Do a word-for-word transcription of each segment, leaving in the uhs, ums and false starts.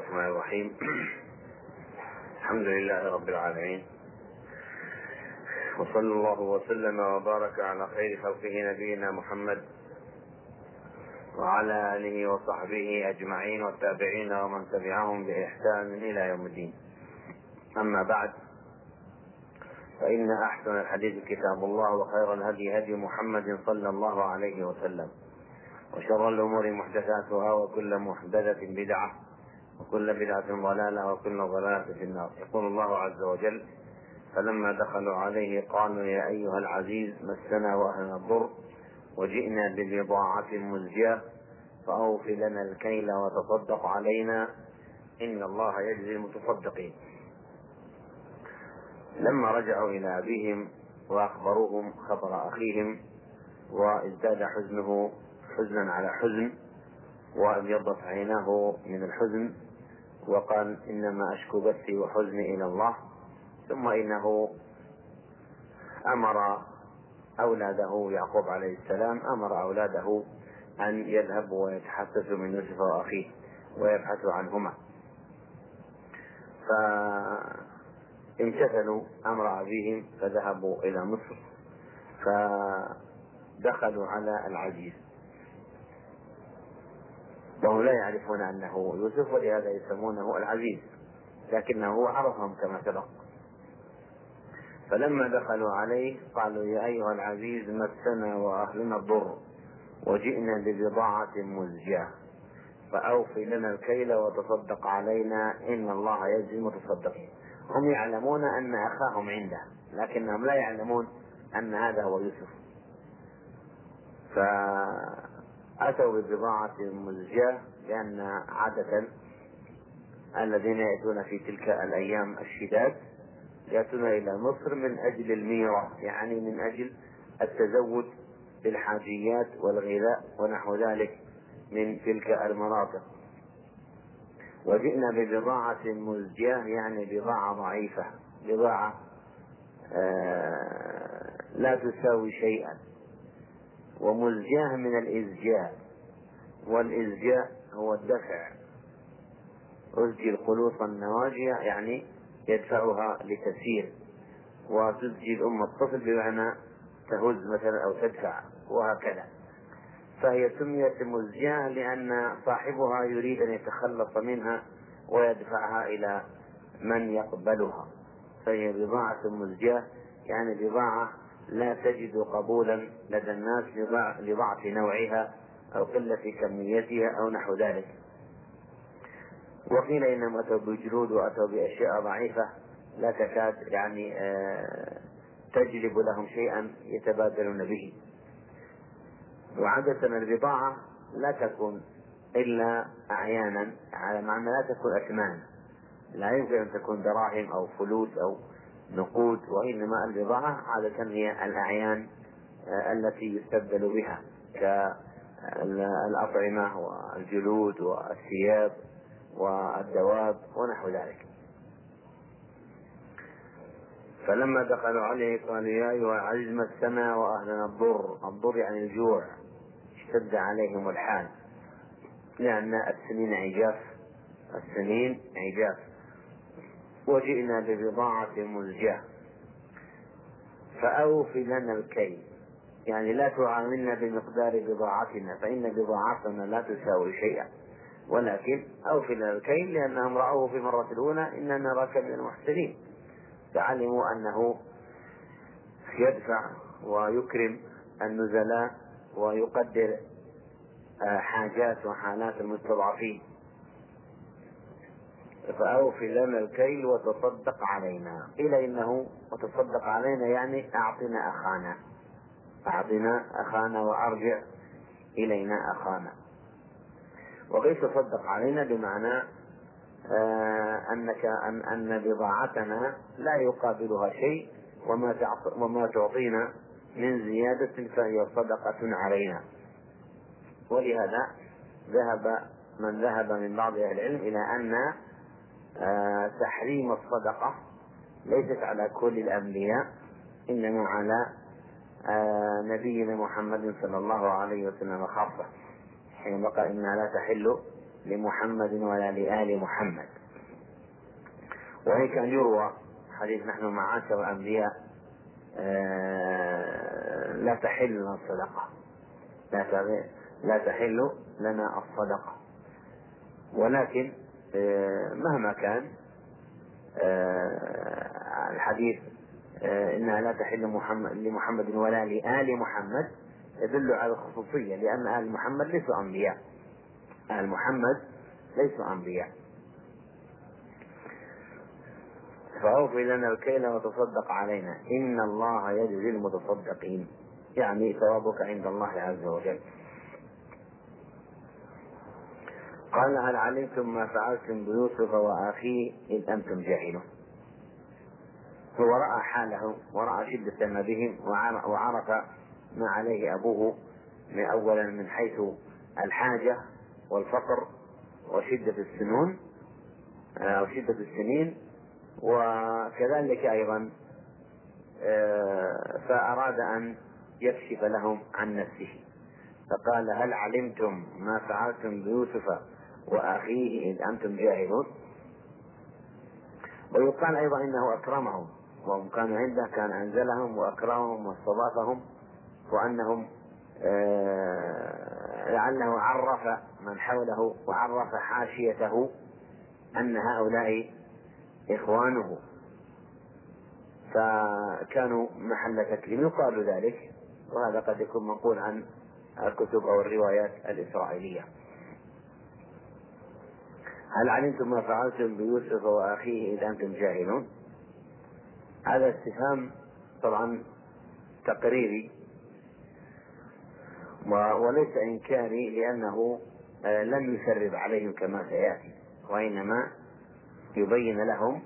الرحمن الرحيم. الحمد لله رب العالمين، وصلى الله وسلم وبارك على خير خلقه نبينا محمد وعلى آله وصحبه أجمعين والتابعين ومن تبعهم بإحسان إلى يوم الدين. أما بعد، فإن أحسن الحديث كتاب الله، وخير الهدي هدي محمد صلى الله عليه وسلم، وشر الأمور محدثاتها، وكل محدثة بدعة، وكل بدعة ضلالة، وكل ضلالة في النار. يقول الله عز وجل: فلما دخلوا عليه قالوا يا أيها العزيز مسنا وأهلنا الضر وجئنا ببضاعة مزجاة فأوف لنا الكيل وتصدق علينا إن الله يجزي المتصدقين. لما رجعوا إلى أبيهم وأخبروهم خبر أخيهم، وازداد حزنه حزنا على حزن، وابيضت عيناه من الحزن، وقال: إنما أشكو بثي وحزني إلى الله. ثم إنه أمر أولاده يعقوب عليه السلام أمر أولاده أن يذهبوا ويتحسسوا من يوسف وأخيه ويبحثوا عنهما، فامتثلوا أمر أبيهم فذهبوا إلى مصر، فدخلوا على العزيز وهم لا يعرفون أنه يوسف، ولهذا يسمونه العزيز، لكنه عرفهم كما سبق. فلما دخلوا عليه قالوا يا أيها العزيز مسنا وأهلنا الضر وجئنا ببضاعة مزجاة فأوف لنا الكيل وتصدق علينا إن الله يجزي المتصدقين. هم يعلمون أن أخاهم عنده، لكنهم لا يعلمون أن هذا هو يوسف. فأتوا ببضاعة مزجاة، لأن عادة الذين يأتون في تلك الأيام الشداد يأتون إلى مصر من أجل الميرة، يعني من أجل التزود بالحاجيات والغذاء ونحو ذلك من تلك المناطق. وجئنا ببضاعة مزجاة يعني بضاعة ضعيفة، بضاعة آه لا تساوي شيئا. ومزجاة من الإزجاء، والإزجاء هو الدفع، أزجي القلوص النواجية يعني يدفعها لتسير، وتزجي الأم الطفل بمعنى تهز مثلا أو تدفع، وهكذا. فهي سميت مزجاة لأن صاحبها يريد أن يتخلص منها ويدفعها إلى من يقبلها، فهي بضاعة مزجاة يعني بضاعة لا تجد قبولا لدى الناس لضعف نوعها أو قلة كميتها أو نحو ذلك. وقيل إنهم أتوا بجلود وأتوا بأشياء ضعيفة لا تكاد يعني تجلب لهم شيئا يتبادلون به. وعادة البضاعة لا تكون إلا أعيانا، على معنى لا تكون أثمان، لا يمكن أن تكون دراهم أو فلوس أو نقود، وإنما البضاعة عادة هي الأعيان التي يستبدل بها كالأطعمة والجلود والثياب والدواب ونحو ذلك. فلما دخلوا عليه قالوا يا أيها العزيز مسنا وأهلنا الضر. الضر يعني الجوع، اشتد عليهم الحال لأن السنين عجاف، السنين عجاف. وجئنا ببضاعة مزجاة فأوف لنا الكيل، يعني لا تعاملنا بمقدار بضاعتنا، فإن بضاعتنا لا تساوي شيئا، ولكن أوف لنا الكيل، لأنهم رأوه في المرة الأولى إننا نراك من المحسنين، فعلموا أنه يدفع ويكرم النزلاء ويقدر حاجات وحالات المستضعفين. فأوف لنا الكيل وتصدق علينا. قيل إنه وتصدق علينا يعني أعطنا أخانا، أعطنا أخانا وأرجع إلينا أخانا. وغير تصدق علينا بمعنى آه أنك أن, أن بضاعتنا لا يقابلها شيء، وما, وما تعطينا من زيادة فهي صدقة علينا. ولهذا ذهب من ذهب من بعض أهل العلم إلى أن آه تحريم الصدقة ليست على كل الأنبياء، إنما على آه نبينا محمد صلى الله عليه وسلم خاصة، حين بقى إنها لا تحل لمحمد ولا لآل محمد. وهيك أن يروى حديث نحن معاشر الأنبياء لا تحل لنا الصدقة، لا تحل لنا الصدقة، ولكن مهما كان الحديث إنها لا تحل محمد لمحمد ولا لآل محمد يدل على الخصوصية، لأن آل محمد ليسوا أنبياء، آل محمد ليسوا أنبياء. فأوفي لنا الكيل وتصدق علينا إن الله يجزي المتصدقين، يعني ثوابك عند الله عز وجل. قال هل علمتم ما فعلتم بيوسف وأخيه إذ أنتم جاهلون. هو رأى حالهم ورأى شدة ما بهم وعرف ما عليه أبوه من أولا من حيث الحاجة والفقر وشدة السنون أو شدة السنين، وكذلك أيضا فأراد أن يكشف لهم عن نفسه، فقال هل علمتم ما فعلتم بيوسف وأخيه إذ أنتم جاهلون. ويقال أيضا إنه أكرمهم، وهم كانوا عنده كان أنزلهم وأكرمهم واستضافهم، وأنهم لعله عرف من حوله وعرف حاشيته أن هؤلاء إخوانه، فكانوا محل تكريم. يقال ذلك، وهذا قد يكون منقول عن الكتب أو الروايات الإسرائيلية. هل علمتم ما فعلتم بيوسف وأخيه إذ أنتم جاهلون؟ هذا استفهام طبعا تقريري وليس إنكاري، لأنه لم يسرب عليهم كما سيأتي، وإنما يبين لهم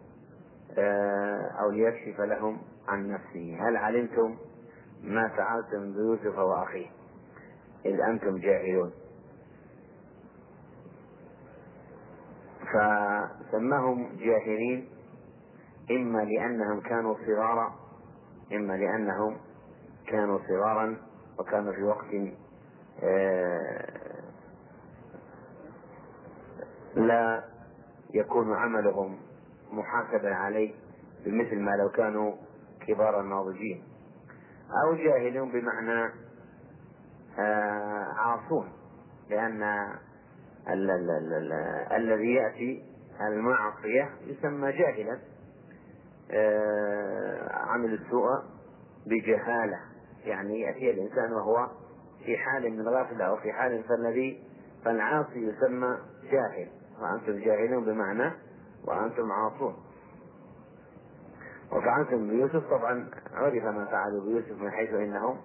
أو ليكشف لهم عن نفسه. هل علمتم ما فعلتم بيوسف وأخيه إذ أنتم جاهلون. فسماهم جاهلين إما لأنهم كانوا صغارا، إما لأنهم كانوا صغارا وكانوا في وقت لا يكون عملهم محاسبا عليه بمثل ما لو كانوا كبار الناضجين، أو جاهلون بمعنى عاصون، لأن ال ال ال ال الذي يأتي المعصية يسمى جاهلا، عمل السوء بجهالة، يعني يأتي الإنسان وهو في حال من الغفلة أو في حال فالذي فالعاصي يسمى جاهل. وأنتم جاهلون بمعنى وأنتم عاصون. وفعلتم بيوسف، طبعا عرف ما فعلوا بيوسف من حيث إنهم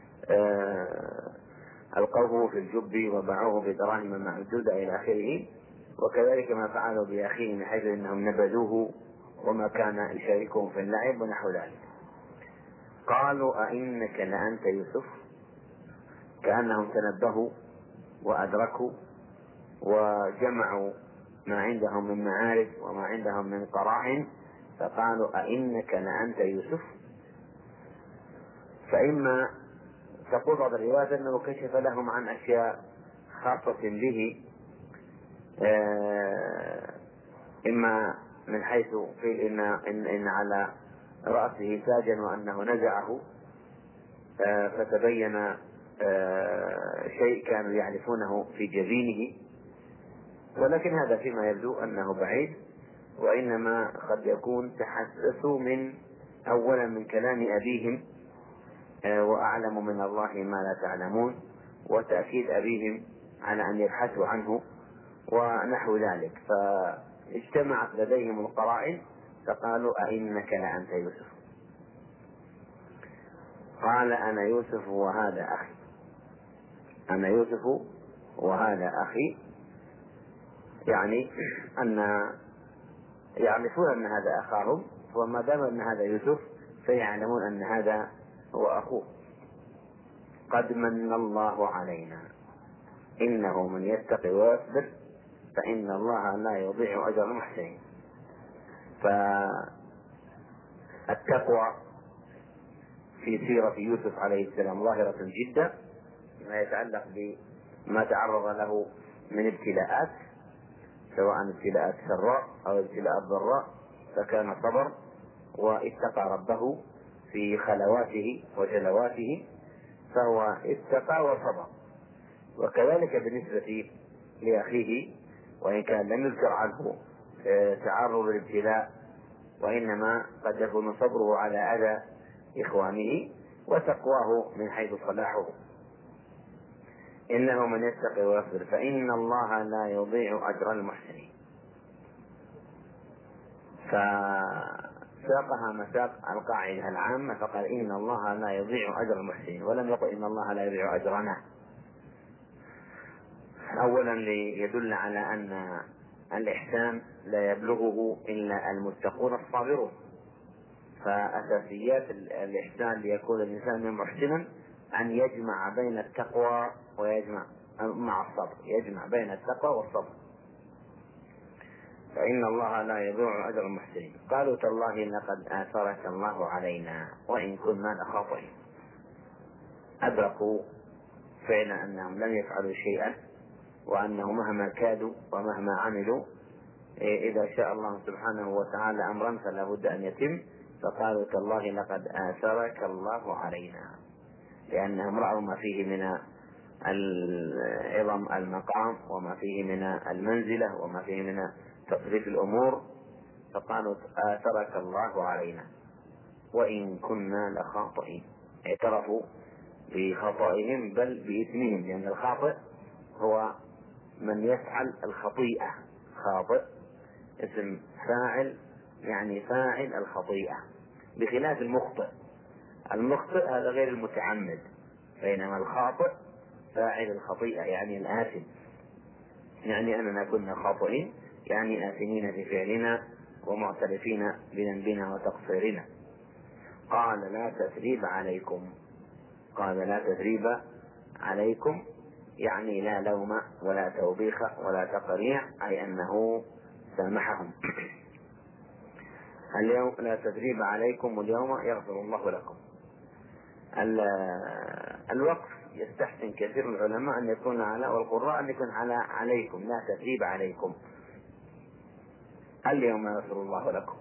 ألقوه في الجب وباعوه بدراهم معدودة إلى آخره، وكذلك ما فعلوا بأخيه من حيث إنهم نبذوه وما كان يشاركهم في اللعب ونحو ذلك. قالوا أئنك لأنت يوسف، كأنهم تنبهوا وأدركوا وجمعوا ما عندهم من معارف وما عندهم من قراء، فقالوا أئنك لأنت يوسف. فإما تقول بعض الروايات أنه كشف لهم عن أشياء خاصة به، إما من حيث قيل إن, إن, إن على رأسه تاجا وأنه نزعه فتبين شيء كانوا يعرفونه في جبينه، ولكن هذا فيما يبدو أنه بعيد، وإنما قد يكون تحسسوا من أولا من كلام أبيهم وأعلم من الله ما لا تعلمون، وتأكيد أبيهم على أن يبحثوا عنه ونحو ذلك، فاجتمعت لديهم القرائن فقالوا أئنك لأنت يوسف. قال أنا يوسف وهذا أخي، أنا يوسف وهذا أخي، يعني أن يعرفون أن هذا أخاهم، وما دام أن هذا يوسف فيعلمون أن هذا هو أخوه. قد من الله علينا إنه من يتقي ويصبر فإن الله لا يضيع أجر المحسنين. فالتقوى في سيرة يوسف عليه السلام ظاهرة جدا، ما يتعلق بما تعرض له من ابتلاءات، سواء ابتلاءات سراء أو ابتلاءات ضراء، فكان صبر واتقى ربه في خلواته وجلواته، فهو اتقى وصبر. وكذلك بالنسبة لأخيه، وإن كان لم يذكر عنه تعرض الابتلاء، وإنما قد يكون صبره على أذى إخوانه وتقواه من حيث صلاحه. إنه من يتقي ويصبر فإن الله لا يضيع أجر المحسنين. فساقها مساق القاعدة العامة، فقال إن الله لا يضيع أجر المحسنين، ولم يقل إن الله لا يضيع أجرنا. أولا ليدل على أن الإحسان لا يبلغه إلا المتقون الصابرون، فأساسيات الإحسان ليكون الإنسان محسنا أن يجمع بين التقوى ويجمع مع الصبر، يجمع بين التقوى والصبر. فإن الله لا يضيع أجر المحسنين. قالوا تالله لقد آثرك الله علينا وإن كنا لخاطئين. أدركوا فعلا أنهم لم يفعلوا شيئا، وأنه مهما كادوا ومهما عملوا إذا شاء الله سبحانه وتعالى أمرا فلا بد أن يتم. فقالوا تالله لقد آثرك الله علينا، لأنهم رأوا ما فيه من عظم المقام وما فيه من المنزلة وما فيه من تصريف الأمور، فقالوا آثرك الله علينا وإن كنا لخاطئين. اعترفوا بخطئهم بل بإثمهم، لأن الخاطئ هو من يفعل الخطيئة. خاطئ اسم فاعل، يعني فاعل الخطيئة، بخلاف المخطئ. المخطئ هذا غير المتعمد، بينما الخاطئ فاعل الخطيئة يعني الآثم، يعني أننا كنا خاطئين، يعني آثمين في فعلنا ومعترفين بذنبنا وتقصيرنا. قال لا تثريب عليكم، قال لا تثريب عليكم يعني لا لوم ولا توبيخ ولا تقريع، أي أنه سامحهم. اليوم لا تثريب عليكم واليوم يغفر الله لكم. الوقف يستحسن كثير العلماء أن يكون على، والقراء أن يكون على عليكم، لا تثريب عليكم، اليوم يغفر الله لكم.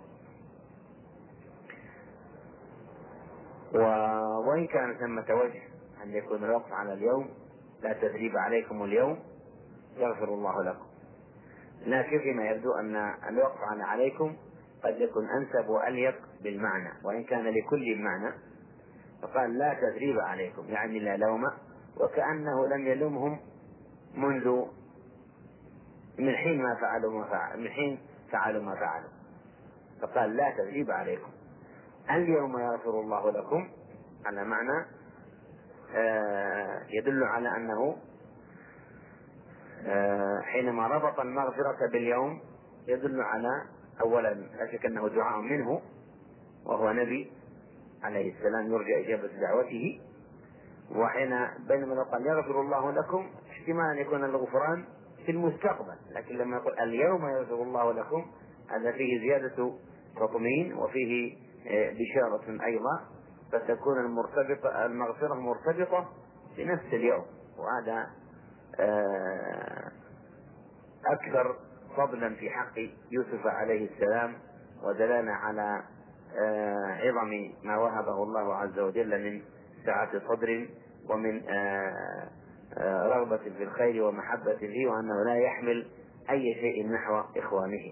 وإن كان ثمة وجه أن يكون الوقف على اليوم، لا تثريب عليكم اليوم يغفر الله لكم، لكن فيما يبدو أن الوقف على عليكم قد يكون أنسب وأليق بالمعنى، وإن كان لكل معنى. فقال لا تثريب عليكم يعني لا لوم، وكأنه لم يلومهم منذ من حين ما فعلوا ما فعلوا من حين فعلوا ما فعلوا. فقال لا تثريب عليكم اليوم يغفر الله لكم، على معنى آه يدل على أنه آه حينما ربط المغفرة باليوم يدل على أولا لا شك أنه دعاء منه، وهو نبي عليه السلام يرجى إجابة دعوته. وحين بينما لو قال يغفر الله لكم احتمال أن يكون الغفران في المستقبل، لكن لما يقول اليوم يغفر الله لكم هذا فيه زيادة تطمين وفيه بشارة أيضا، فتكون المرتبطة المغفرة مرتبطة في نفس اليوم، وهذا أكثر فضلا في حق يوسف عليه السلام، ودلالة على عظم ما وهبه الله عز وجل من سعة صدر ومن رغبة في الخير ومحبة فيه، وأنه لا يحمل أي شيء نحو إخوانه.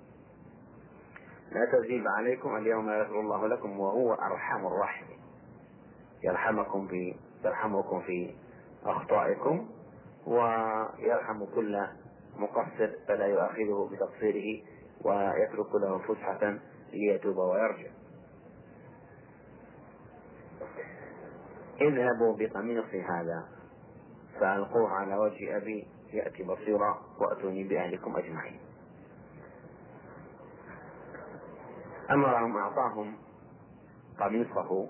لا تثريب عليكم اليوم يغفر الله لكم وهو أرحم الراحمين. يرحمكم في يرحمكم في أخطائكم ويرحم كل مقصر فلا يؤاخذه بتقصيره ويترك له فسحة ليتوب ويرجع. اذهبوا بقميصي هذا فألقوه على وجه أبي يأتي بصيرا وأتوني بأهلكم أجمعين. أمرهم أعطاهم قميصه،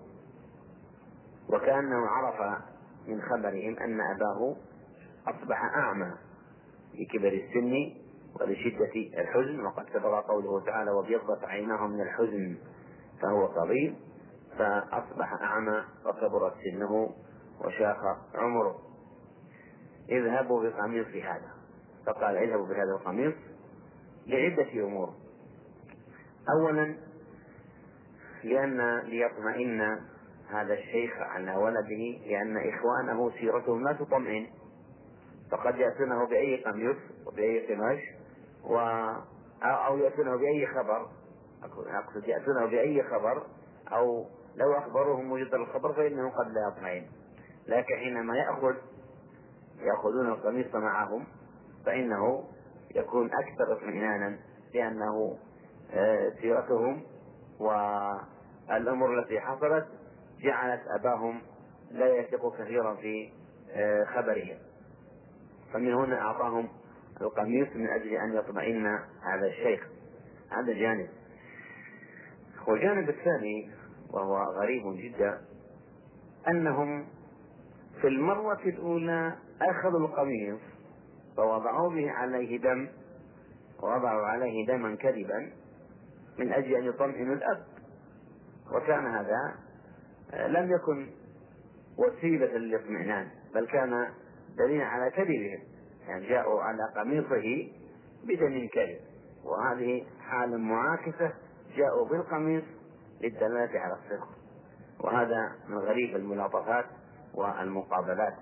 وكأنه عرف من خبرهم أن أباه أصبح أعمى لكبر السن ولشدة الحزن، وقد سبق قوله تعالى وابيضت عيناه من الحزن فهو صغير، فأصبح أعمى وكبرت سنه وشاخ عمره. اذهبوا بقميص هذا، فقال اذهبوا بهذا القميص لعدة أمور. أولا لأن ليطمئن هذا الشيخ على ولده، لأن إخوانه سيرتهم لا تطمئن، فقد يأتونه بأي قميص وبأي قماش و... أو يأتونه بأي خبر، أقصد يأتونه بأي خبر، أو لو أخبروهم موجود الخبر فإنه قد لا يطمئن. لكن حينما يأخذ يأخذون القميص معهم فإنه يكون أكثر اطمئنانا، لأنه سيرتهم والأمور التي حصلت جعلت أباهم لا يثق كثيرا في خبرهم، فمن هنا أعطاهم القميص من أجل أن يطمئن هذا الشيخ. هذا جانب. والجانب الثاني وهو غريب جدا أنهم في المرة الأولى أخذوا القميص فوضعوا به عليه دم، ووضعوا عليه دما كذبا من أجل أن يطمئنوا الأب، وكان هذا لم يكن وسيلة للاطمئنان، بل كان دليلا على كذبهم، يعني جاءوا على قميصه بدم كذب، وهذه حال معاكسة، جاءوا بالقميص للدلالة على الصدق. وهذا من غريب الملاطفات والمقابلات.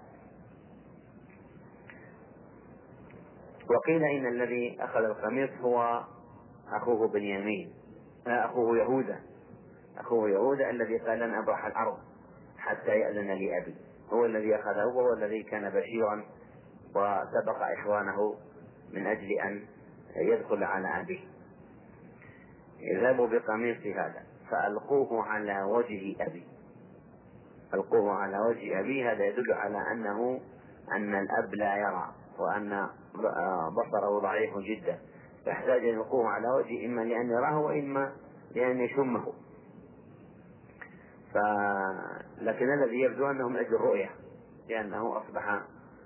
وقيل إن الذي أخذ القميص هو أخوه بنيامين، أخوه يهوذا، أخوه يهوذا الذي قال لن أبرح الأرض حتى يأذن لي أبي، هو الذي أخذه، وهو الذي كان بشيرا وسبق إخوانه من أجل أن يدخل على أبيه. اذهبوا بقميص هذا فألقوه على وجه أبي، ألقوه على وجه أبي، هذا يدل على أنه أن الأب لا يرى، وأن بصره ضعيف جدا، يحتاج أن يلقوه على وجه إما لأن يراه وإما لأن يشمه. ف... لكن الذي يبدو أنه من أجل الرؤية، لأنه أصبح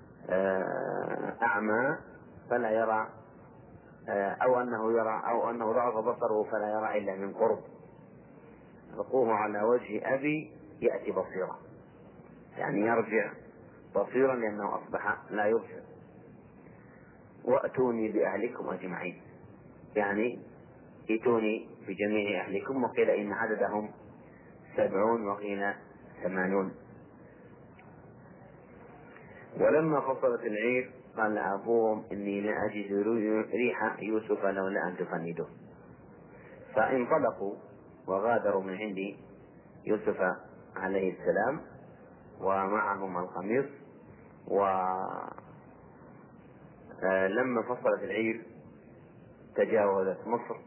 أعمى فلا يرى، أو أنه يرى، أو أنه ضعف بصره فلا يرى إلا من قرب. ألقوه على وجه أبي يأتي بصيرا، يعني يرجع بصيرا لأنه أصبح لا يبصر. وأتوني بأهلكم أجمعين، يعني ائتوني بجميع أهلكم، وقيل إن عددهم سبعون وقيل ثمانون. ولما فصلت العير قال أبوهم إني لا أجد ريح يوسف لولا أن تفندوه، فانطلقوا وغادروا من عند يوسف عليه السلام ومعهم القميص. ولما فصلت العير تجاوزت مصر،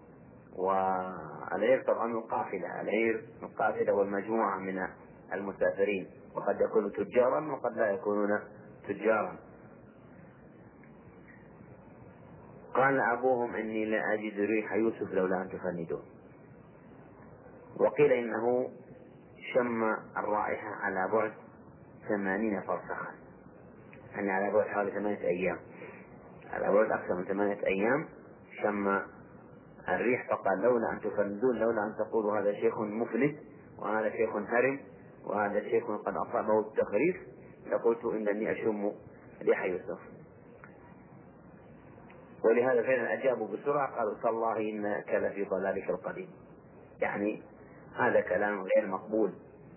والعير طبعا القافلة، العير القافلة والمجموعة من المسافرين، وقد يكونوا تجارا وقد لا يكونون تجارا. قال أبوهم إني لا أجد ريح يوسف لولا أن تفندون. وقيل إنه شم الرائحة على بعد ثمانين فرسخا، يعني على بعد حوالي ثمانية أيام، على بعد أكثر من ثمانية أيام شم الريح، فقال لولا أن تفندون، لولا أن تقولوا هذا شيخ مفلس وهذا شيخ هرم وهذا شيخ قد أصابه التخريف، لقلت إنني أشم ريح يوسف. ولهذا فعلا أجابوا بسرعة، قالوا تالله إنك لفي ضلالك القديم، يعني هذا كلام غير مقبول،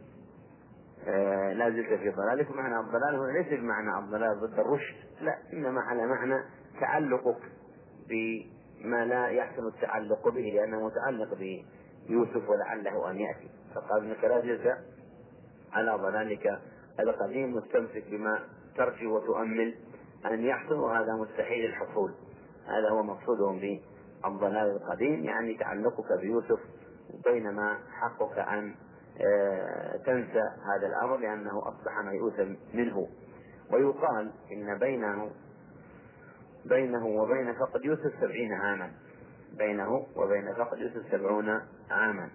آه لا زلت في ضلالك. معنى الضلال هنا ليس بمعنى الضلال ضد الرشد، لا، إنما على معنى تعلقك بما لا يحسن التعلق به لأنه متعلق بيوسف ولعله أن يأتي، فقال إنك لا زلت على ضلالك القديم، مستمسك بما ترجو وتؤمل أن يحصل، وهذا مستحيل الحصول. هذا هو مقصودهم بالضلال القديم، يعني تعلقك بيوسف، بينما حقك أن تنسى هذا الأمر لأنه أصبح ميؤوسا منه. ويقال إن بينه بينه وبين فقد يوسف سبعين عاما، بينه وبين فقد يوسف سبعون عاما،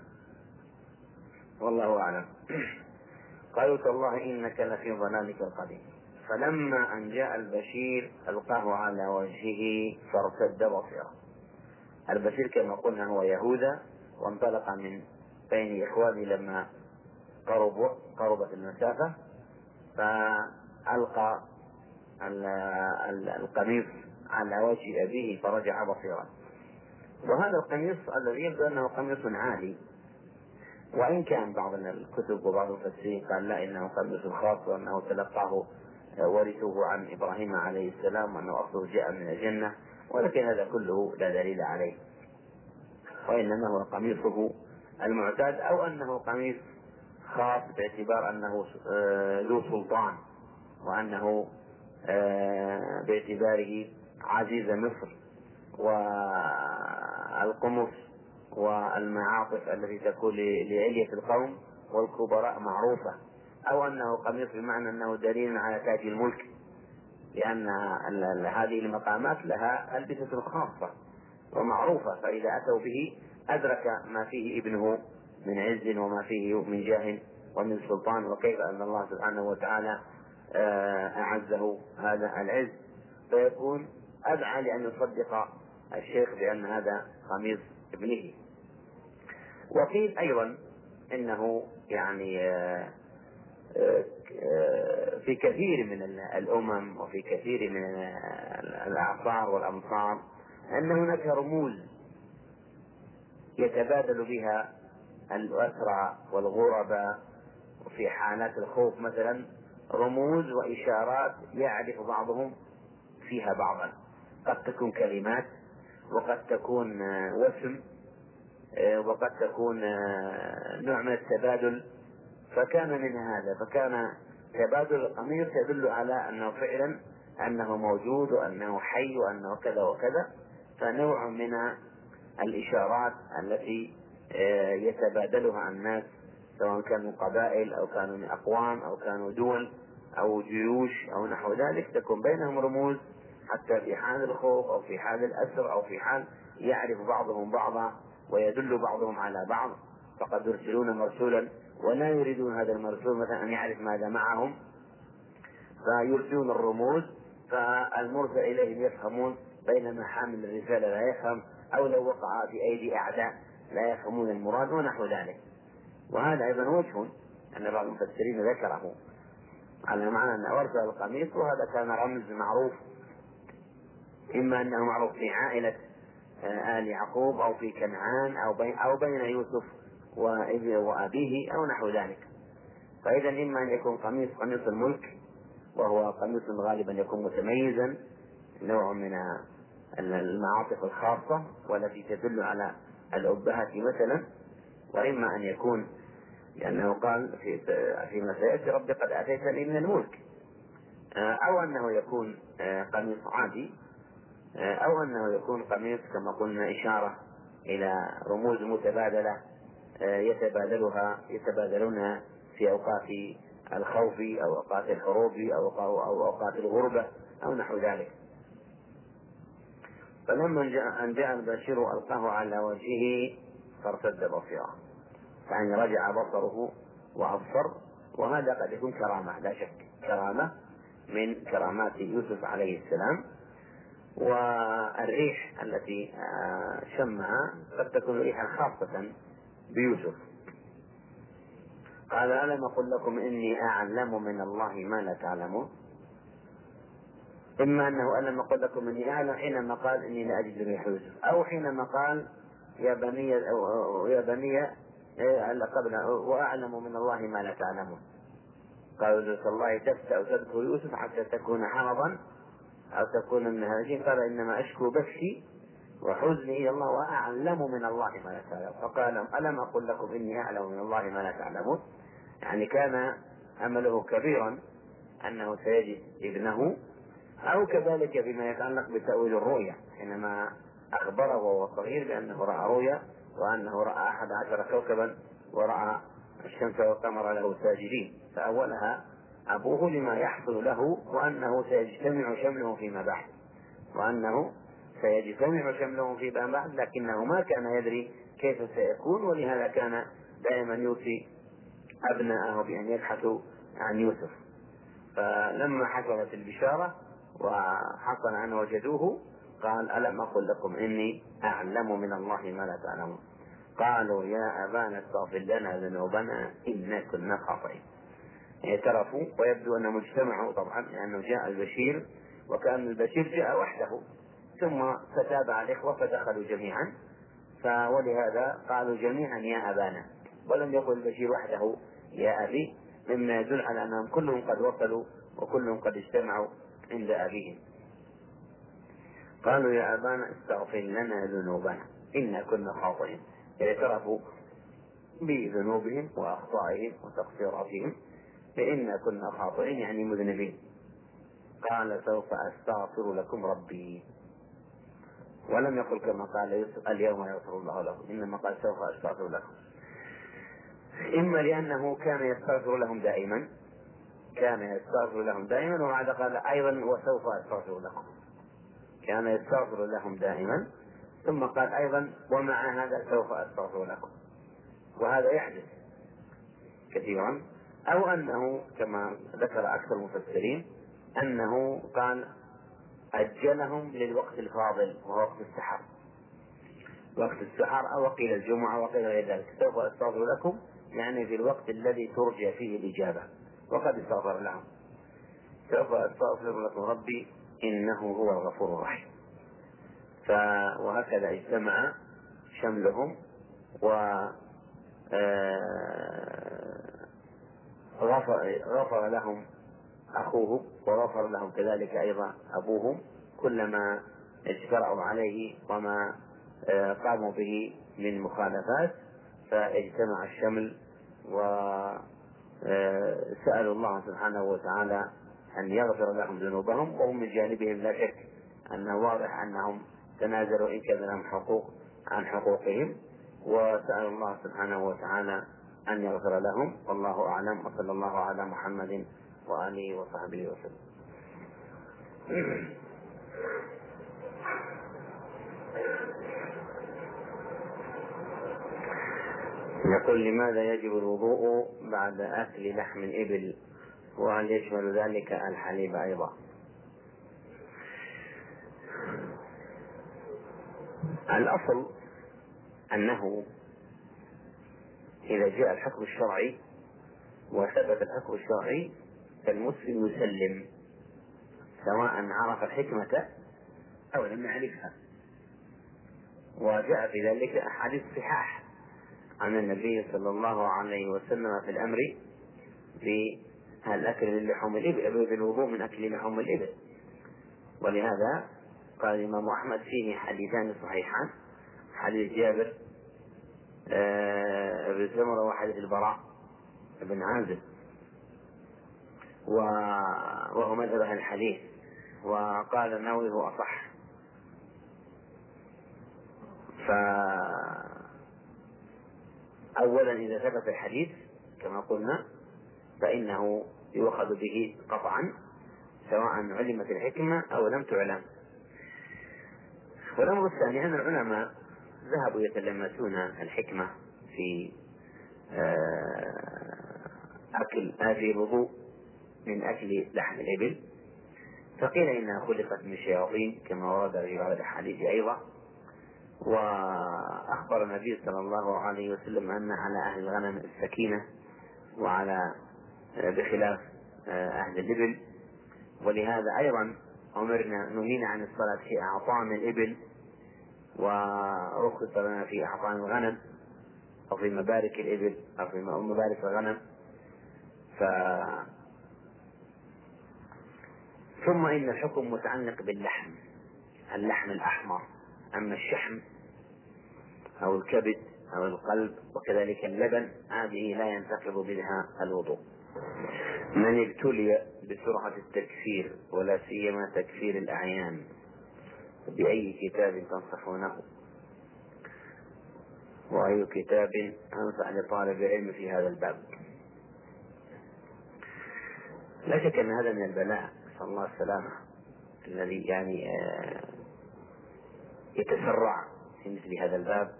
والله أعلم. قالوا تالله إنك لفي ضلالك القديم. فلما أن جاء البشير ألقاه على وجهه فارتد بصيرا. البشير كما قلنا هو يهوذا، وانطلق من بين إخوانه لما قربوا قربت المسافة، فألقى القميص على وجه أبيه فرجع بصيرا. وهذا القميص الذي يبدو أنه قميص عالي، وإن كان بعض الكتب وبعض المفسرين قال لا إنه قميص خاص وأنه تلقاه ورثوه عن إبراهيم عليه السلام وأنه أصله جاء من الجنة، ولكن هذا كله لا دليل عليه، وإنما هو قميصه المعتاد، أو أنه قميص خاص باعتبار أنه ذو سلطان، وأنه باعتباره عزيز مصر، والقمص والمعاطف التي تكون لعلية القوم والكبراء معروفة، أو أنه قميص بمعنى أنه دليل على تاج الملك، لأن هذه المقامات لها ألبسة خاصة ومعروفة، فإذا أتوا به أدرك ما فيه ابنه من عز وما فيه من جاه ومن سلطان، وكيف أن الله سبحانه وتعالى أعزه هذا العز، فيكون أدعى لأن يصدق الشيخ بأن هذا قميص ابنه. وقيل أيضا إنه يعني في كثير من الأمم وفي كثير من الأعصار والأمصار أن هناك رموز يتبادل بها الأسرى والغرباء، وفي حالات الخوف مثلا رموز وإشارات يعرف بعضهم فيها بعضا، قد تكون كلمات وقد تكون وسم وقد تكون نوع من التبادل. فكان من هذا فكان تبادل القميص يدل على أنه فعلا أنه موجود وأنه حي وأنه كذا وكذا، فنوع من الإشارات التي يتبادلها الناس سواء كانوا قبائل أو كانوا من أقوام أو كانوا دول أو جيوش أو نحو ذلك، تكون بينهم رموز حتى في حال الخوف أو في حال الأسر أو في حال يعرف بعضهم بعضا ويدل بعضهم على بعض، فقد يرسلون مرسولا ولا يريدون هذا المرسول مثلا أن يعرف ماذا معهم، فيرسلون الرموز فالمرسل إليهم يفهمون، بينما حامل الرسالة لا يفهم، أو لو وقع في أيدي أعداء لا يفهمون المراد ونحو ذلك. وهذا أيضا وجه أن بعض المفسرين ذكره على معنى أن أرسل القميص، وهذا كان رمز معروف، إما أنه معروف في عائلة آل يعقوب أو في كنعان أو بين, أو بين يوسف وأبيه أو نحو ذلك. فإذا إما أن يكون قميص قميص الملك، وهو قميص غالبا يكون متميزا، نوع من المعاطف الخاصة والتي تدل على الأبهات مثلا، وإما أن يكون لأنه قال في فيما سيأتي رب قد آتيتني من الملك، أو أنه يكون قميص عادي، أو أنه يكون قميص كما قلنا إشارة إلى رموز متبادلة يتبادلها يتبادلونها في أوقات الخوف أو أوقات الحروب أو أوقات الغربة أو نحو ذلك. فلما جاء أن جاء البشير ألقاه على وجهه فارتد بصيرا، يعني رجع بصره وأبصر، وهذا قد يكون كرامة لا شك، كرامة من كرامات يوسف عليه السلام. والريح التي شمها قد تكون ريحا خاصة بيوسف. قال ألم أقل لكم إني أعلم من الله ما لا تعلمون، إما أنه ألم أقل لكم إني أعلم حينما قال إني لا أجد ريح يوسف، أو حينما قال يا بني يا بني قبل وأعلم من الله ما لا تعلمون. قالوا تالله تفتأ تذكر يوسف حتى تكون حرضا أو تكون من الهالكين، قال إنما أشكو بثي وحزني إلى الله وأعلم من الله ما لا تعلمون. فقال ألم أقل لكم إني أعلم من الله ما لا تعلمون، يعني كان أمله كبيرا أنه سيجد ابنه، أو كذلك فيما يتعلق بتأويل الرؤيا حينما أخبره وهو صغير بأنه رأى رؤيا وأنه رأى أحد عشر كوكبا ورأى الشمس والقمر له ساجدين، فأولها أبوه لما يحصل له وأنه سيجتمع شمله فيما بعد وأنه سيجتمع شمله فيما بعد لكنه ما كان يدري كيف سيكون، ولهذا كان دائما يوصي أبناءه بأن يبحثوا عن يوسف. فلما حصلت البشارة وحصل أن وجدوه قال ألم أقل لكم إني أعلم من الله ما لا تعلمون. قالوا يا أبانا استغفر لنا ذنوبنا إنا كنا خاطئين. اعترفوا، ويبدو أنهم اجتمعوا طبعا لأنه جاء البشير، وكان البشير جاء وحده ثم تتابع الإخوة فدخلوا جميعا، ولهذا قالوا جميعا يا أبانا، ولم يقل البشير وحده يا أبي، مما يدل على أنهم كلهم قد وصلوا وكلهم قد اجتمعوا عند أبيهم. قالوا يا أبانا استغفر لنا ذنوبنا إنا كنا خاطئين، اعترفوا بذنوبهم وأخطائهم وتقصيراتهم، فإنا كنا خاطئين يعني مذنبين. قال سوف أستغفر لكم ربي، ولم يقل كما قال اليوم يغفر الله لكم، إنما قال سوف أستغفر لكم، إما لأنه كان يستغفر لهم دائما كان يستغفر لهم دائما وبعد قال أيضا وسوف أستغفر لكم، كان يستغفر لهم دائما ثم قال أيضا ومع هذا سوف أستغفر لكم، وهذا يحدث كثيرا. أو أنه كما ذكر أكثر المفسرين أنه قال أجلهم للوقت الفاضل وهو وقت السحر، وقت السحر أو قيل الجمعة وقيل غير ذلك، سوف أستغفر لكم يعني في الوقت الذي ترجى فيه الإجابة، وقد استغفر لهم، سوف أستغفر لكم ربي إنه هو الغفور الرحيم. وهكذا اجتمع شملهم و غفر, غفر لهم أخوه وغفر لهم كذلك أيضا أبوهم كلما اجترأوا عليه وما قاموا به من مخالفات، فاجتمع الشمل وسألوا الله سبحانه وتعالى أن يغفر لهم ذنوبهم، وهم من جانبهم لا شك أنه واضح أنهم تنازلوا إن كان لهم حقوق عن حقوقهم، وسألوا الله سبحانه وتعالى أن يغفر لهم. والله أعلم، وصلى الله على محمد وآله وصحبه وسلم. يقول لماذا يجب الوضوء بعد أكل لحم الإبل، وهل يشمل ذلك الحليب أيضا؟ الأصل أنه إذا جاء الحكم الشرعي وثبت الحكم الشرعي فالمسلم يسلم سواء عرف الحكمة أو لم يعرفها، وجاء في ذلك أحاديث صحاح عن النبي صلى الله عليه وسلم في الأمر بالأكل من لحوم الإبل، بالوضوء من أكل لحوم الإبل. ولهذا قال الإمام أحمد فيه حديثان صحيحان، حديث جابر بن سمرة وحديث البراء بن عازب، وهو مذهب أهل الحديث، وقال النووي هو أصح. فأولا إذا ثبت الحديث كما قلنا فإنه يؤخذ به قطعا سواء علمت الحكمة أو لم تعلم. والأمر الثاني أن العلماء ذهبوا يتلمسون الحكمة في أكل هذه الوضوء من أكل لحم الإبل، فقيل إنها خلقت من الشياطين كما ورد في بعض الأحاديث أيضا. وأخبر النبي صلى الله عليه وسلم أن على أهل الغنم السكينة وعلى بخلاف أهل الإبل، ولهذا أيضا أمرنا نهينا عن الصلاة في أعطان الإبل ورخص لنا في أعطان الغنم أو في مبارك الإبل أو في مبارك الغنم. ف... ثم إن الحكم متعلق باللحم، اللحم الأحمر، أما الشحم أو الكبد أو القلب وكذلك اللبن هذه لا ينتقض منها الوضوء. من ابتلي بسرعة التكفير ولا سيما تكفير الأعيان بأي كتاب تنصحونه، وأي كتاب أنصح لطالب العلم في هذا الباب؟ لا شك أن هذا من البلاء، نسأل الله السلامة، الذي يعني يتسرع في مثل هذا الباب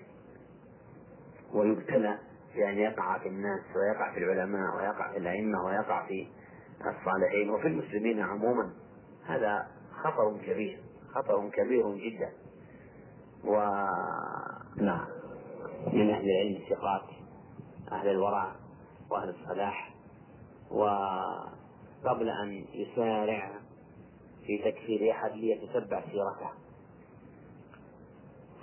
ويبتلى يعني يقع في الناس ويقع في العلماء ويقع في الأئمة ويقع في الصالحين وفي المسلمين عموما. هذا خطر كبير، خطر كبير جدا. ونعم من أهل العلم الثقات، أهل الورع وأهل الصلاح، وقبل أن يسارع في تكفير أحد ليتتبع سيرته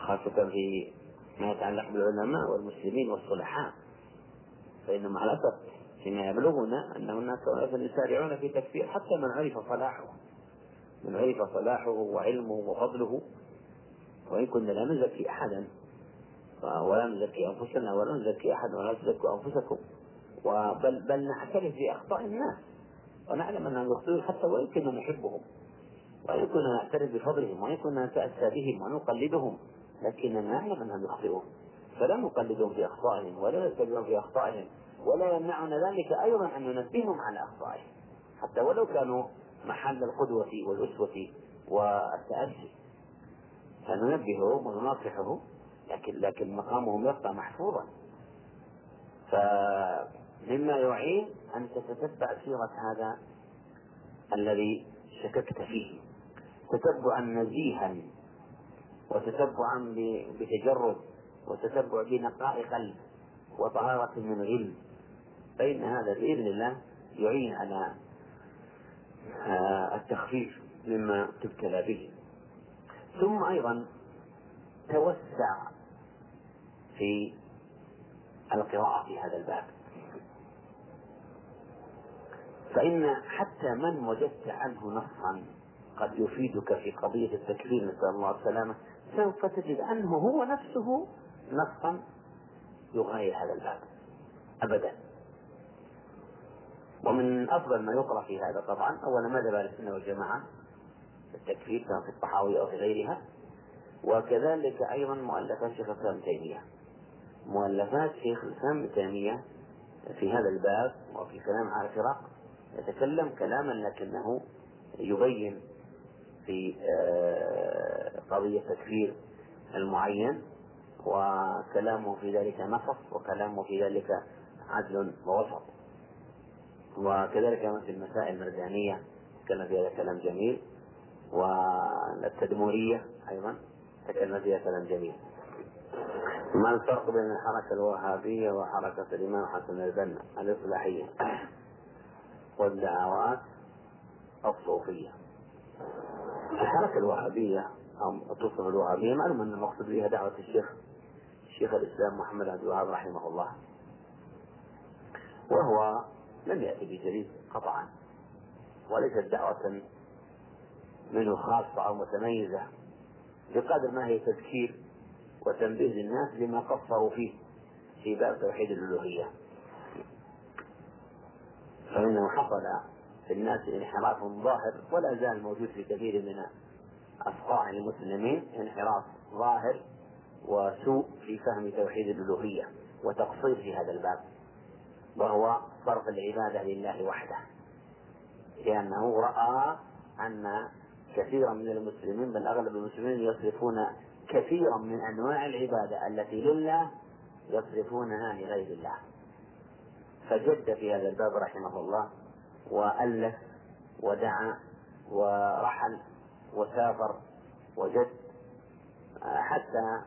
خاصة في ما يتعلق بالعلماء والمسلمين والصلحاء، فإن مع الأسف فيما يبلغنا أن هناك أناس يسارعون في تكفير حتى من عرف صلاحه، من عرف صلاحه وعلمه وفضله، وإن كنا لا نزكي أحدا ولا نزكي أنفسنا ولا نزكي أحد ولا تزكوا أنفسكم، وبل بل نعترف بأخطاء الناس ونعلم أنهم يخطئون حتى وإن كنا نحبهم، وإن كنا نعترف بفضلهم، وإن كنا نتأسى بهم ونقلدهم، لكننا نعلم أنهم يخطئون، فلا نقلدهم في أخطائهم ولا نتبعهم في أخطائهم، ولا يمنعنا ذلك أيضا أن ننبههم على أخطائهم حتى ولو كانوا محل القدوة والأسوة والتأسي، فننبههم ونناصحهم، لكن لكن مقامهم يبقى محفوظا. فمما يعين أن تتتبع سيرة هذا الذي شككت فيه تتبعا نزيها، وتتبعا بتجرد، وتتبع بنقاء قلب وطهارة من غل، فإن هذا بإذن الله يعين على التخفيف مما تبتلى به. ثم أيضا توسع في القراءة في هذا الباب، فإن حتى من وجدت عنه نصا قد يفيدك في قضية التكفير نسأل الله السلامة، سوف تجد عنه هو نفسه نصا يغاير هذا الباب أبدا. ومن أفضل ما يقرأ في هذا طبعا أولا مذهب أهل السنة والجماعة التكفير كما في الطحاوي أو في غيرها، وكذلك أيضا مؤلفات شيخ الإسلام ابن تيمية، مؤلفات شيخ الإسلام ابن تيمية في هذا الباب وفي كلام على الفرق يتكلم كلاما لكنه يبين في قضية تكفير المعين، وكلامه في ذلك نصف وكلامه في ذلك عدل ووسط. وكذلك في المسائل المردانية تكلم في هذا كلام جميل، والتدمورية أيضا تكلم فيها كلام جميل. ما الفرق بين الحركة الوهابية وحركة الإمام حسن البنا الإصلاحية والدعوات الصوفية؟ الحركة الوهابية أو توصف الوهابية معلوم أن المقصود بها دعوة الشيخ الشيخ الإسلام محمد عبد الوهاب رحمه الله، وهو لم يأتي بجديد قطعا، وليست دعوة منه خاصة أو متميزة بقدر ما هي تذكير وتنبيه للناس لما قصروا فيه في باب توحيد الألوهية، فإنه حصل في الناس انحراف ظاهر ولا زال موجود في كثير من أفقاع المسلمين، انحراف ظاهر وسوء في فهم توحيد الألوهية وتقصير في هذا الباب، وهو صرف العبادة لله وحده، لأنه رأى أن كثيرا من المسلمين بل أغلب المسلمين يصرفون كثيرا من أنواع العبادة التي لله يصرفونها لغير الله، فجد في هذا الباب رحمه الله وألف ودعا ورحل وسافر وجد حتى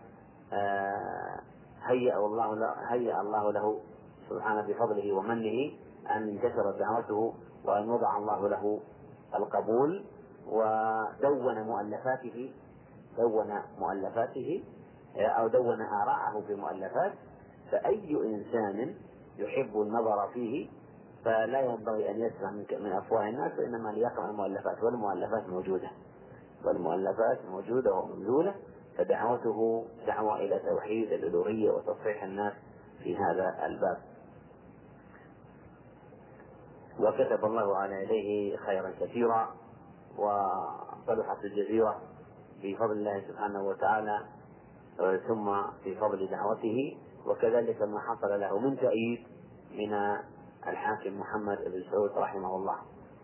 هيأ الله له هيأ الله له سبحانه بفضله ومنه أن انتشرت دعوته وأن وضع الله له القبول، ودون مؤلفاته دون مؤلفاته أو دون آراءه في مؤلفات، فأي إنسان يحب النظر فيه فلا ينبغي أن يسمع من أفواه الناس، وإنما ليقرأ المؤلفات، والمؤلفات موجودة والمؤلفات موجودة ومبذولة، فدعوته دعوة إلى توحيد الألوهية وتصحيح الناس في هذا الباب. وكتب الله على يديه خيرا كثيرا، وصلحت الجزيرة بفضل الله سبحانه وتعالى ثم في فضل دعوته، وكذلك ما حصل له من تأييد من الحاكم محمد بن سعود رحمه الله.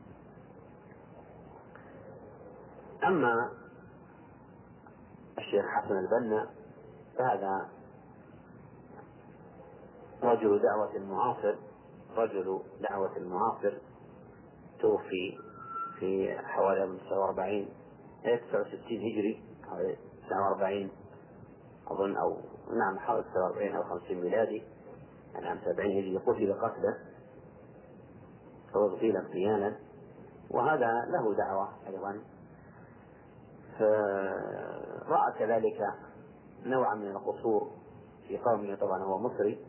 أما الشيخ حسن البنا فهذا رجل دعوة المعاصر رجل دعوة المعاصر توفي في حوالي تسعة وأربعين تسعة وستين هجري، حوالي تسعة وأربعين أظن، أو نعم حوالي تسعة وأربعين أو خمسين ميلادي، عام سبعين هجري، قتل قتله فاغتيل اغتيالا، وهذا له دعوة أيضا. فرأى كذلك نوعا من القصور في قومه، طبعا هو مصري،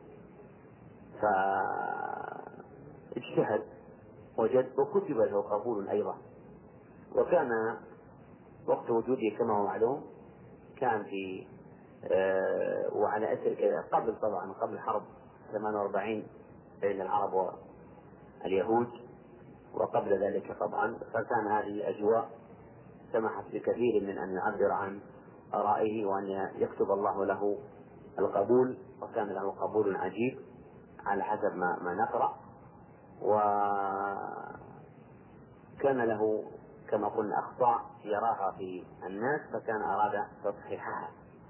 فاجتهد وجد وكتب له قبول أيضا. وكان وقت وجوده كما هو معلوم كان في آه وعلى أثر كذا قبل طبعا قبل حرب ثمانية وأربعين بين العرب واليهود، وقبل ذلك طبعا، فكان هذه الأجواء سمحت بكثير من أن يعبر عن آرائه وأن يكتب الله له القبول، وكان له قبول عجيب على حسب ما, ما نقرأ. وكان له كما قلنا أخطاء يراها في الناس فكان أراد تصحيحها،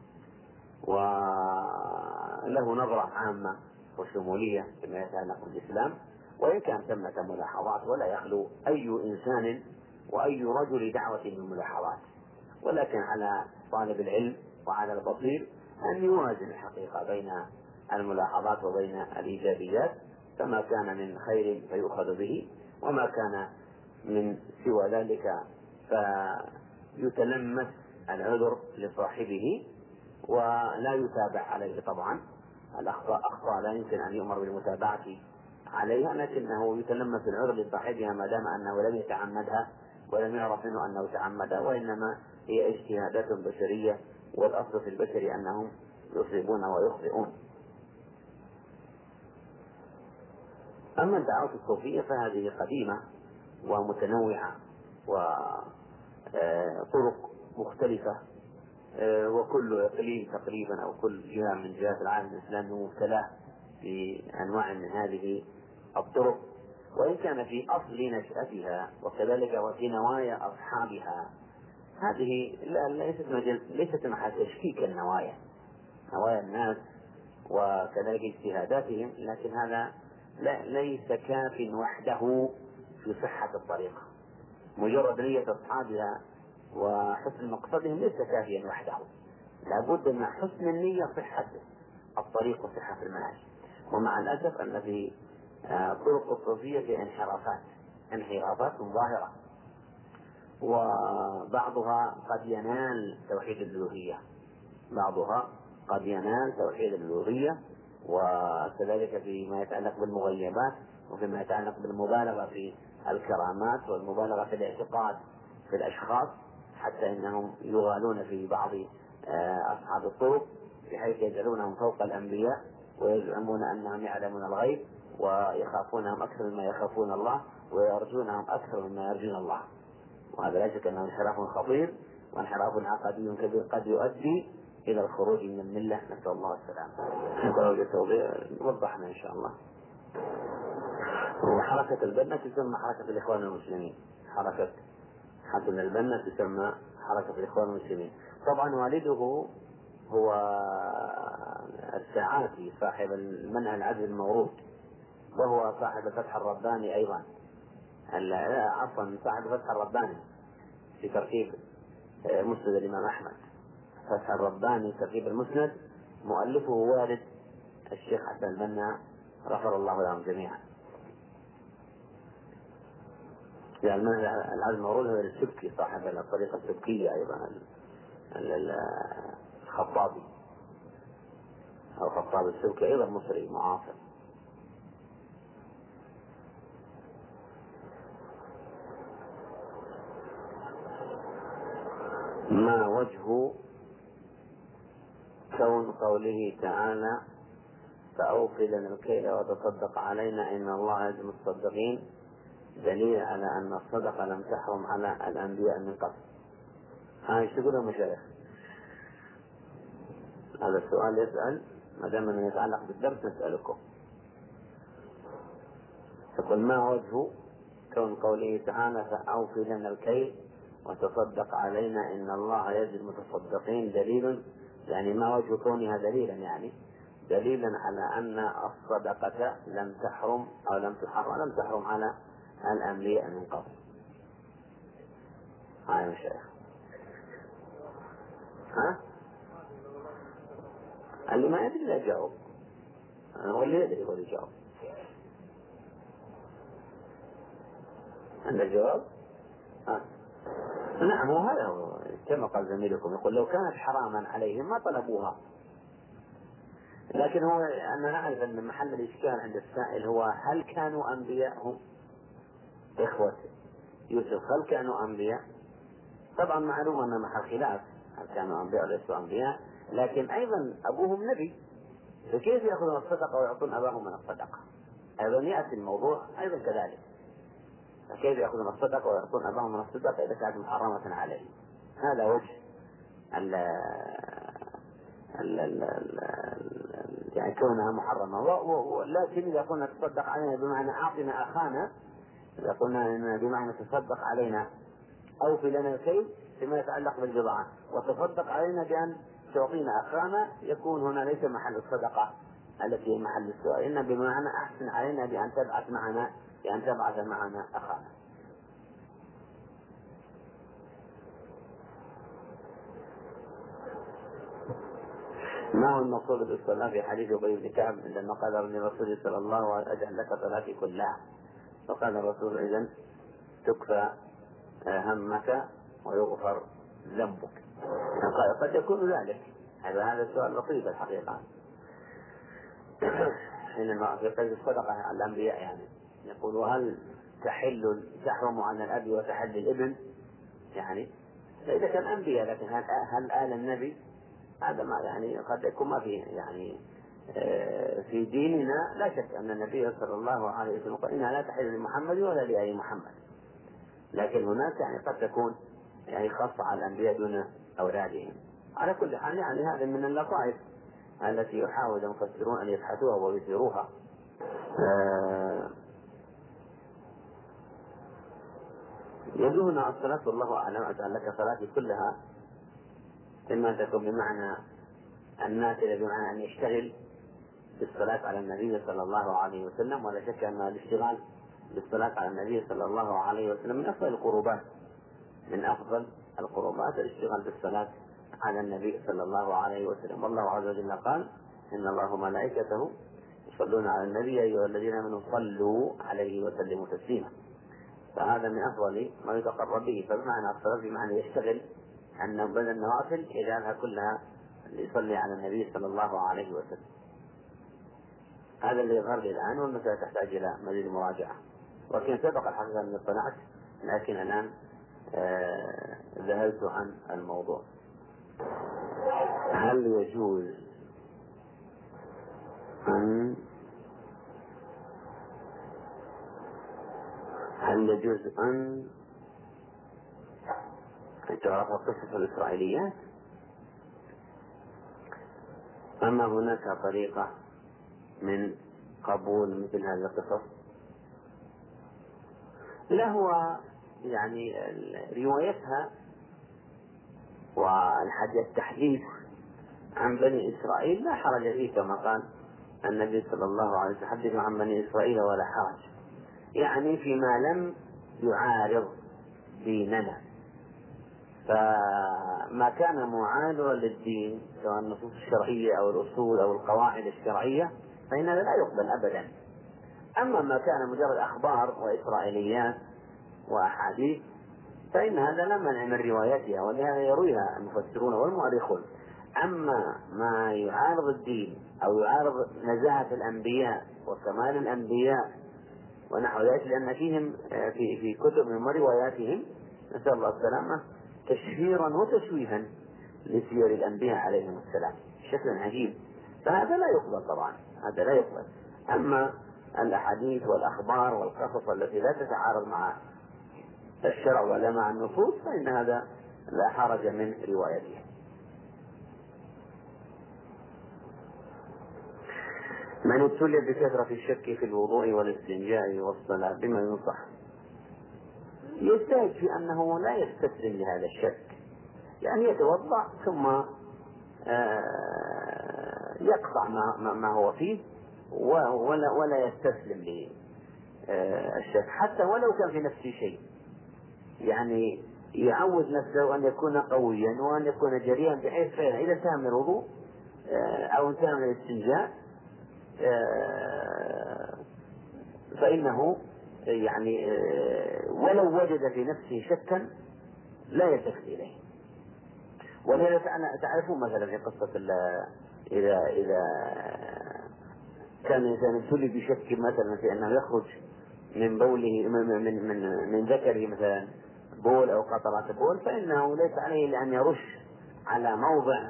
وله نظرة عامة وشمولية فيما يتعلق بالإسلام، وإن كان ثمة ملاحظات ولا يخلو أي إنسان وأي رجل دعوة من الملاحظات، ولكن على طالب العلم وعلى البصير أن يوازن الحقيقة بين الملاحظات وبين الإيجابيات، فما كان من خير فيؤخذ به، وما كان من سوى ذلك فيتلمس العذر لصاحبه ولا يتابع عليه. طبعا الأخطاء أخطاء لا يمكن أن يؤمر بالمتابعة عليها، لكنه يتلمس العذر لصاحبها ما دام أنه لم يتعمدها ولم يعرف منه أنه تعمدها، وإنما هي اجتهادات بشرية، والأصل في البشر أنهم يصيبون ويخطئون. أما الدعوة الصوفية فهذه قديمة ومتنوعة وطرق مختلفة، وكل إقليم تقريبا أو كل جهة من جهات العالم الإسلامي مبتلى بأنواع من هذه الطرق، وإن كان في أصل نشأتها وكذلك وفي نوايا أصحابها هذه ليست ليست محل تشكيك النوايا، نوايا الناس وكذلك اجتهاداتهم، لكن هذا لا ليس كاف وحده في صحة الطريقة. مجرد نية أصحابها وحسن مقصدهم ليس كافيا وحده، لابد من حسن النية صحة الطريق وصحة المنهج. ومع الأسف أن في طرق الصوفية انحرافات انحرافات ظاهرة، وبعضها قد ينال توحيد الألوهية بعضها قد ينال توحيد الألوهية وكذلك فيما يتعلق بالمغيبات، وفيما يتعلق بالمبالغة في الكرامات والمبالغة في الاعتقاد في الأشخاص، حتى إنهم يغالون في بعض أصحاب الطرق بحيث يجعلونهم فوق الأنبياء ويزعمون أنهم يعلمون الغيب ويخافونهم أكثر مما يخافون الله ويرجونهم أكثر مما يرجون الله. وهذا لا شك أنه انحراف خطير وانحراف عقدي كبير قد يؤدي إلى الخروج من الملة، نسأل الله السلامة. وضحنا إن شاء الله. وحركة البنا تسمى حركة الإخوان المسلمين، حركة حسن البنا تسمى حركة الإخوان المسلمين. طبعا والده هو الساعاتي صاحب المنهج العدل الموروث، وهو صاحب الفتح الرباني أيضا، عفوا صاحب الفتح الرباني في ترتيب مسند الإمام أحمد. فتح الرباني ترتيب المسند مؤلفه والد الشيخ حسن البنا غفر الله لهم جميعا. يعني العدل الموروث هو السبكي صاحب الطريقة السبكية أيضا، الخطابي أو خطاب السبكي أيضا مصري معاصر. ما وجه كون قوله تعالى فأوفي لنا الكيل وتصدق علينا إن الله يجزي المتصدقين دليل على أن الصدقة لم تحرم على الأنبياء من قبل؟ هاي ايش تقولون مشايخ؟ هذا السؤال يسأل ما دام انه يتعلق بالدرس نسألكم. تقول ما وجه كون قوله تعالى فأوفي لنا الكيل وتصدق علينا إن الله يجزي المتصدقين دليل، يعني ما وجه كونها دليلا، يعني دليلا على أن الصدقة لم تحرم أو لم تحرم لم تحرم على الأنبياء من قبل. هاي يا شيخ. ها؟ اللي ما يدري لا يجاوب، هو اللي يدري هو اللي يجاوب. عندك جواب؟ ها؟ نعم هو هذا هو كما قال زميلكم يقول لو كانت حراما عليهم ما طلبوها. لكن هو أنا نعرف أن محل الإشكال عند السائل هو هل كانوا أنبياء هم إخوة يوسف؟ هل كانوا أنبياء؟ طبعا معلوم أن محل خلاف هل كانوا أنبياء أو ليسوا أنبياء، لكن أيضا أبوهم نبي، فكيف يأخذون الصدقة ويعطون أباهم من الصدقة؟ أيضا يأتي الموضوع أيضا كذلك، فكيف يأخذون الصدقة ويعطون أباهم من الصدقة إذا كانت محرمة عليه؟ هذا وجه ال ال ال يعني كونها محرمة. لكن إذا قلنا تصدق علينا بمعنى أعطنا أخانا، إذا قلنا بمعنى تصدق علينا أوفي لنا الكيل فيما يتعلق بالبضاعة، وتصدق علينا بأن تعطينا أخانا، يكون هنا ليس محل الصدقة التي هي محل السؤال، إن بمعنى أحسن علينا بأن تبعث معنا بأن تبعث معنا أخانا. ما هو المقصود بالصلاة في حديث أبي بن كعب عندما قال للرسول صلى الله عليه وسلم أجعل لك صلاتي كلها؟ فقال الرسول إذن تكفى همك ويغفر ذنبك. قد يكون ذلك، هذا هذا السؤال لطيف الحقيقة. حينما في قيد الصدقة على الأنبياء يعني يقول هل تحل تحرم عن الأب وتحل الابن؟ يعني إذا كان أنبياء، لكن هل هل آل النبي؟ هذا ما يعني قد يكون ما فيه يعني في ديننا لا شك أن النبي صلى الله عليه وسلم قال إنها لا تحل لمحمد ولا لآل محمد، لكن هناك يعني قد تكون يعني خاصة على الأنبياء دون أولادهم. على كل حال يعني هذا من اللطائف التي يحاول المفسرون أن يبحثوها ويثيروها. آه يدعون الصلاة والله أعلم أجعل لك صلاتي كلها، إما تكون بمعنى النافلة بمعنى أن يشتغل بالصلاة على النبي صلى الله عليه وسلم، ولا شك أن الاشتغال بالصلاة على النبي صلى الله عليه وسلم من أفضل القربات من أفضل القربات الاشتغال بالصلاة على النبي صلى الله عليه وسلم. والله عز وجل قال إن الله وملائكته يصلون على النبي أيها الذين آمنوا صلوا عليه وسلموا تسليما، فهذا من أفضل ما يتقرب به. فبمعنى الصلاة بمعنى يشتغل أن بدل النوافل يجعلها كلها ليصلي على النبي صلى الله عليه وسلم. هذا اللي يظهر لي الآن، والمسألة تحتاج إلى مزيد مراجعة، وكان سبق الحقيقة من اطلعت، لكن الآن آه ذهلت عن الموضوع. هل يجوز أن هل يجوز أن تعرف قصة الإسرائيليات؟ أما هناك طريقة من قبول مثل هذه القصص؟ لا، هو يعني روايتها والتحديث عن بني إسرائيل لا حرج فيه، كما قال النبي صلى الله عليه وسلم حدثوا عن بني إسرائيل ولا حرج، يعني فيما لم يعارض ديننا. فما كان معارضا للدين سواء النصوص الشرعية أو الأصول أو القواعد الشرعية فإن هذا لا يقبل أبدا. أما ما كان مجرد أخبار وإسرائيليات وأحاديث فإن هذا لا مانع من روايتها، ولهذا يرويها المفسرون والمؤرخون. أما ما يعارض الدين أو يعارض نزاهة الأنبياء وكمال الأنبياء ونحو ذلك، لأن فيهم في في كتبهم ورواياتهم نسأل الله السلامة تشهيرا وتشويها لسير الأنبياء عليهم السلام بشكل عجيب، فهذا لا يقبل طبعا، هذا لا يقبل. أما الأحاديث والأخبار والقصص التي لا تتعارض مع الشرع ولا مع النصوص فإن هذا لا حرج من روايته. من ابتلي بكثرة الشك في الوضوء والاستنجاء والصلاة بما ينصح؟ يحتاج في أنه لا يستسلم لهذا الشك، يعني يتوضأ ثم يقطع ما, ما هو فيه ولا, ولا يستسلم للشك حتى ولو كان في نفسه شيء، يعني يعود نفسه أن يكون قويا وأن يكون جريئا بحيث فعلا إذا انتهى من الوضوء أو انتهى من الاستنجاء فإنه يعني ولو وجد في نفسه شكا لا يلتفت إليه، ولهذا تعرفون مثلا في قصة إذا إذا كان الإنسان ابتلي بشك مثلا في أنه يخرج من بوله من من من, من ذكره مثلا بول أو قطرات بول، فإنه ليس عليه إلا أن يرش على موضع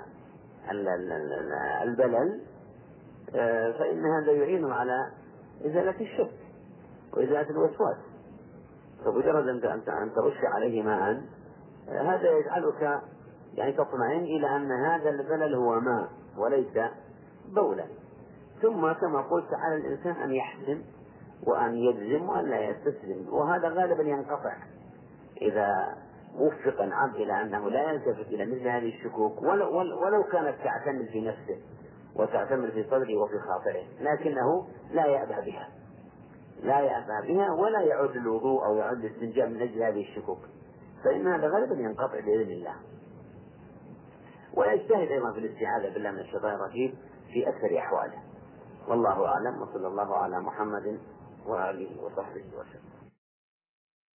البلل، فإن هذا يعين على إزالة الشك وإزالة الوسواس. فمجرد أن ترش عليه ماء هذا يجعلك يعني تطمئن إلى أن هذا البلل هو ماء وليس بولا. ثم كما قلت على الإنسان أن يحزم وأن يجزم وأن لا يستسلم، وهذا غالبا ينقطع إذا وفق العبد إلى أنه لا يلتفت إلى مثل هذه الشكوك ولو, ولو كانت تعتمد في نفسه وتعتمد في صدره وفي خاطره، لكنه لا يأبى بها لا يأبى بها ولا يعود الوضوء أو يعود الاستنجاء من أجل هذه الشكوك، فإن هذا غالبا ينقطع بإذن الله. ويجتهد أيضا في الاستعاذة بالله من الشيطان الرجيم في أكثر أحواله. والله أعلم، وصلى الله على محمد وآله وصحبه وسلم.